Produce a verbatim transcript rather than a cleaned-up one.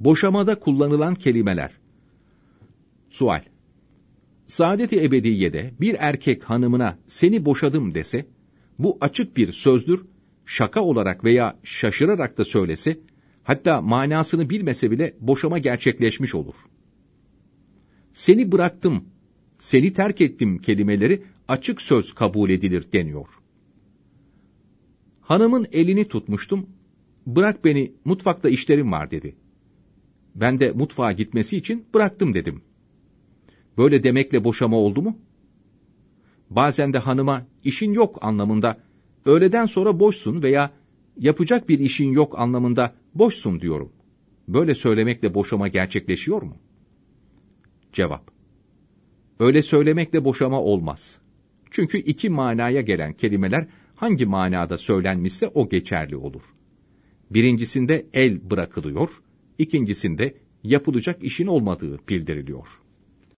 Boşamada kullanılan kelimeler. Sual: Saadet-i Ebediye'de bir erkek hanımına seni boşadım dese, bu açık bir sözdür, şaka olarak veya şaşırarak da söylese, hatta manasını bilmese bile boşama gerçekleşmiş olur. Seni bıraktım, seni terk ettim kelimeleri açık söz kabul edilir deniyor. Hanımın elini tutmuştum, bırak beni, mutfakta işlerim var dedi. Ben de mutfağa gitmesi için bıraktım dedim. Böyle demekle boşama oldu mu? Bazen de hanıma işin yok anlamında, öğleden sonra boşsun veya yapacak bir işin yok anlamında boşsun diyorum. Böyle söylemekle boşama gerçekleşiyor mu? Cevap: Öyle söylemekle boşama olmaz. Çünkü iki manaya gelen kelimeler hangi manada söylenmişse o geçerli olur. Birincisinde el bırakılıyor, ikincisinde yapılacak işin olmadığı bildiriliyor.